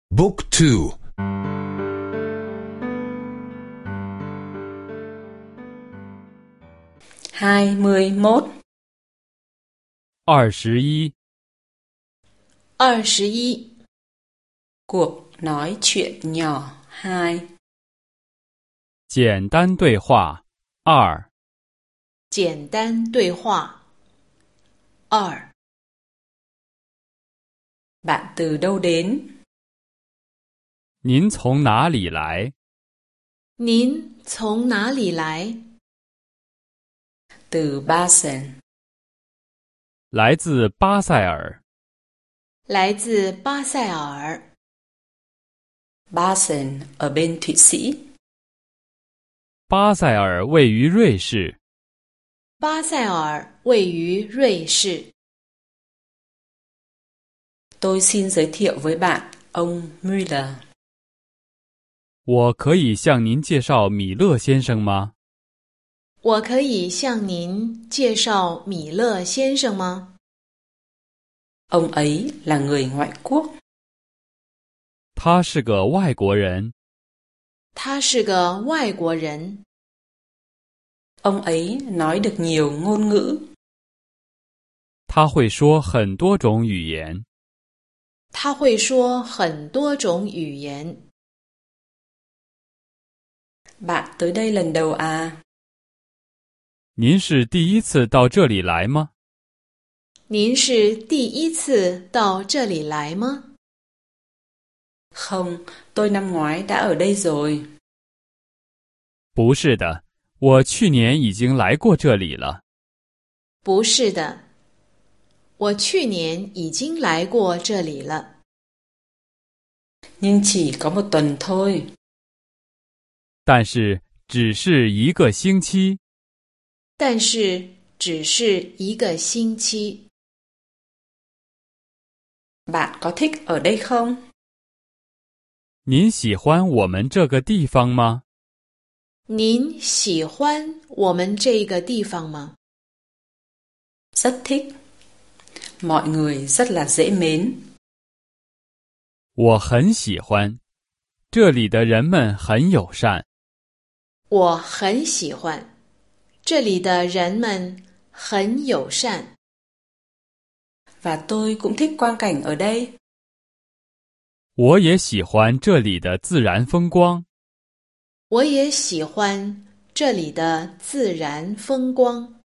Book 2 21 21. 21. Cuộc nói chuyện nhỏ 2. 简单对话2。 简单对话2。 Bạn từ đâu đến? 您从哪里来？ 您从哪里来？ Từ Basen. 来自巴塞尔。 来自巴塞尔。 Basen ở bên Thụy Sĩ. 巴塞尔位于瑞士。 巴塞尔位于瑞士。 Tôi xin giới thiệu với bạn ông Müller. 我可以向您介绍米勒先生吗？ 我可以向您介绍米勒先生吗？ Ông ấy là người ngoại quốc. 他是个外国人。 他是个外国人。 Ông ấy nói được nhiều ngôn ngữ. 他会说很多种语言。 他会说很多种语言。 Bạn tới đây lần đầu à? 您是第一次到这里来吗？ 您是第一次到这里来吗？ Không, tôi năm ngoái đã ở đây rồi. 不是的，我去年已经来过这里了。 不是的，我去年已经来过这里了。 Nhưng chỉ có một tuần thôi. 但是只是一个星期。 但是只是一个星期。 Bạn có thích ở đây không? 您喜欢我们这个地方吗？ 您喜欢我们这个地方吗？ Rất thích. Mọi người rất là dễ mến. 我很喜欢，这里的人们很友善。 我很喜欢，这里的人们很友善。 Và tôi cũng thích quang cảnh ở đây. 我也喜欢这里的自然风光。 我也喜欢这里的自然风光。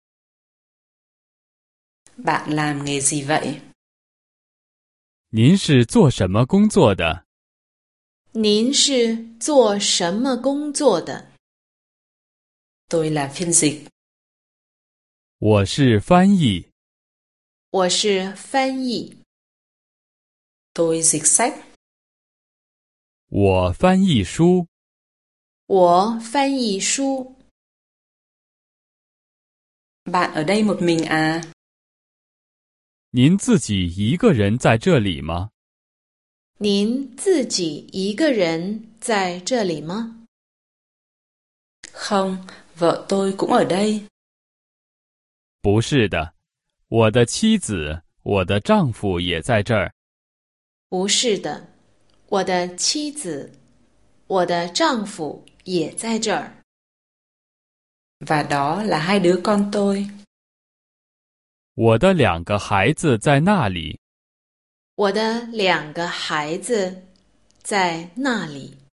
Bạn làm nghề gì vậy? 您是做什么工作的？ 您是做什么工作的？ Tôi là phiên dịch. 我是翻译。 我是翻译。 Tôi dịch sách. 我翻译书。 我翻译书。 Bạn ở đây một mình à? 您自己一个人在这里吗？ 您自己一个人在这里吗？ Không, vợ tôi cũng ở đây. 不是的，我的妻子，我的丈夫也在这儿。 不是的，我的妻子，我的丈夫也在这儿。 Và đó là hai đứa con tôi. 我的2个孩子在那里。 我的2个孩子在那里。